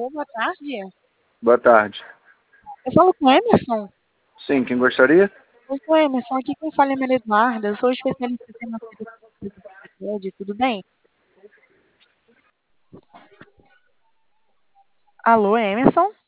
Alô, boa tarde. Boa tarde. Eu falo com o Emerson. Sim, quem gostaria? Oi, sou Emerson, aqui quem fala é Maria Eduarda, eu sou especialista financeira do Cicred, tudo bem? Alô, Emerson?